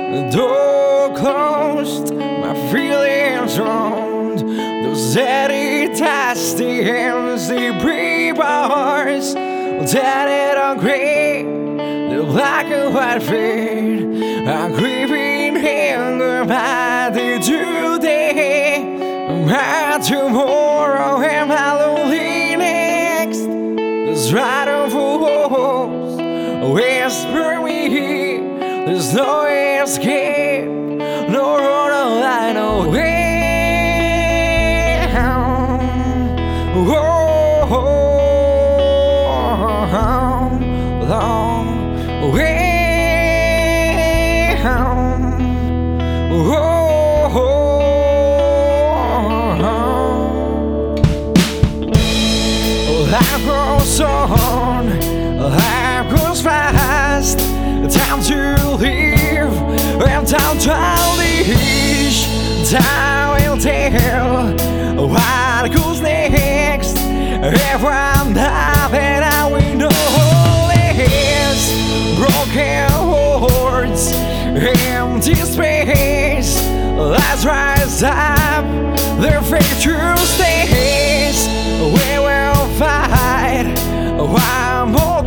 The door closed, my feelings drowned. Those dirty, dusty, empty pre-bars tatted on gray, the black and white fade. I'm creeping anger by the today, my tomorrow and my lonely next. There's right of walls whisper me, there's no escape, no road, no line, no way. Long way home. Life goes on, life goes fast. Time to live and time to unleash. Time will tell what goes next. Everyone died and we know this. Broken words, empty space. Let's rise up, the future stays. We will fight one more